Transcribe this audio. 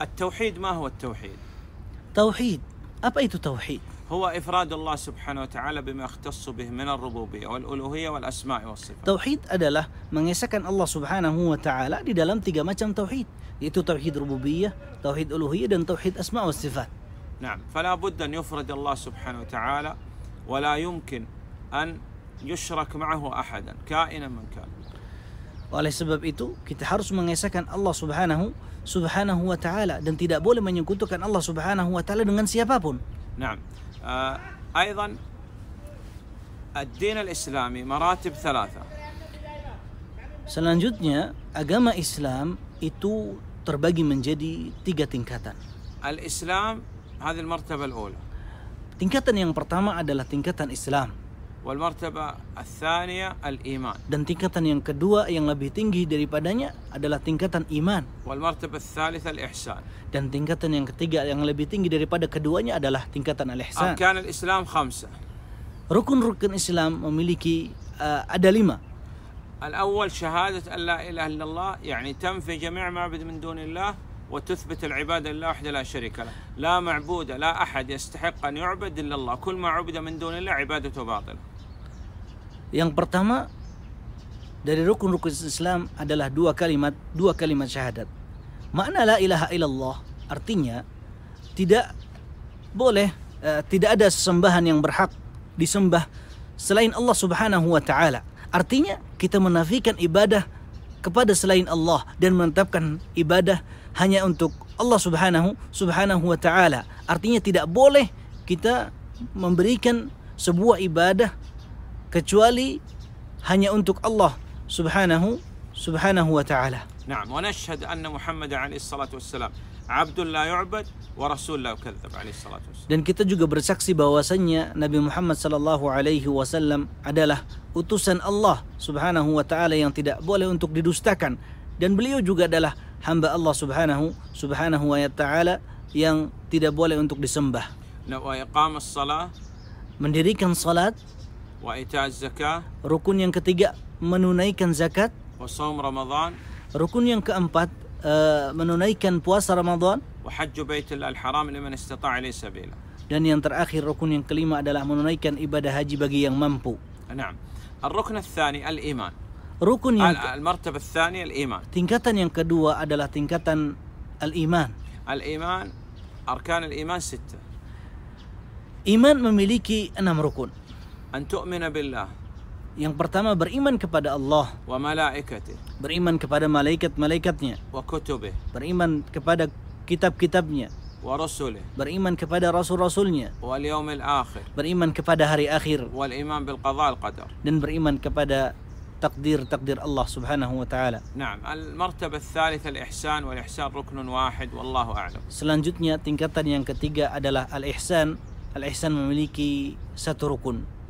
التوحيد ما هو التوحيد؟ Tauhid, apa itu tauhid? هو إفراد الله سبحانه وتعالى بما يختص به من الربوبية والألوهية والأسماء والصفات. Tauhid adalah mengesahkan Allah Subhanahu wa taala di dalam tiga macam tauhid, yaitu tauhid rububiyah, tauhid uluhiyah dan tauhid asma wa sifat. نعم، فلا بد أن يفرد الله سبحانه وتعالى ولا يمكن أن يشرك معه أحدا كائنا من كان. Oleh sebab itu kita harus mengesahkan Allah Subhanahu wa taala dan tidak boleh menyekutukan Allah Subhanahu wa taala dengan siapapun. نعم. أيضا الدين الإسلامي مراتب ثلاثة. Selanjutnya, agama Islam itu terbagi menjadi tiga tingkatan. الإسلام هذه المرتبة الأولى. Tingkatan yang pertama adalah tingkatan Islam. والمرتبة الثانية الإيمان. Dan tingkatan yang kedua yang lebih tinggi daripadanya adalah tingkatan iman. والمرتبة الثالثة الإحسان. Dan tingkatan yang ketiga yang lebih tinggi daripada keduanya adalah tingkatan al-ihsan. أركان الإسلام 5. Rukun-rukun Islam memiliki ada 5. الأول شهادة أن لا إله إلا الله، يعني تنفي جميع ما يعبد من دون الله وتثبت العبادة لله وحده لا شريك له، لا معبود لا أحد يستحق أن يعبد إلا الله، كل ما عبد من دون الله عبادته باطلة. Yang pertama dari rukun-rukun Islam adalah dua kalimat syahadat. Makna la ilaha illallah artinya tidak boleh tidak ada sesembahan yang berhak disembah selain Allah Subhanahu wa taala. Artinya kita menafikan ibadah kepada selain Allah dan menetapkan ibadah hanya untuk Allah Subhanahu wa taala. Artinya tidak boleh kita memberikan sebuah ibadah kecuali hanya untuk Allah Subhanahu wa taala. نعم، ونشهد أن محمد عليه الصلاة والسلام عبد لا يعبد ورسول لا يكذب عليه الصلاة والسلام. Dan kita juga bersaksi bahwasannya Nabi Muhammad sallallahu alaihi wasallam adalah utusan Allah Subhanahu wa taala yang tidak boleh untuk didustakan, dan beliau juga adalah hamba Allah Subhanahu wa taala yang tidak boleh untuk disembah. وإقام الصلاة. Mendirikan salat. وإيتاء الزكاة. Rukun yang ketiga menunaikan zakat. وصوم رمضان. Rukun yang keempat menunaikan puasa Ramadan. وحج بيت الله الحرام لمن استطاع إليه سبيلا. Dan yang terakhir rukun yang kelima adalah menunaikan ibadah haji bagi yang mampu. نعم. الركن الثاني الإيمان. Rukun yang المرتبة الثانية الإيمان. Tingkatan yang kedua adalah tingkatan al-iman. الإيمان أركان الإيمان 6. Iman memiliki 6 rukun. أن تؤمن بالله. Yang pertama beriman kepada Allah, وملائكته. beriman kepada malaikat-malaikatnya, وكتبه. beriman kepada kitab-kitabnya, ورسله. beriman kepada rasul-rasulnya, واليوم الآخر. beriman kepada hari akhir, والإيمان بالقضاء القدر. dan beriman kepada takdir Allah Subhanahu wa taala. نعم. المرتبة الثالثة الإحسان، والإحسان ركن واحد والله أعلم. Selanjutnya tingkatan yang ketiga adalah al-ihsan. Al-ihsan memiliki satu rukun.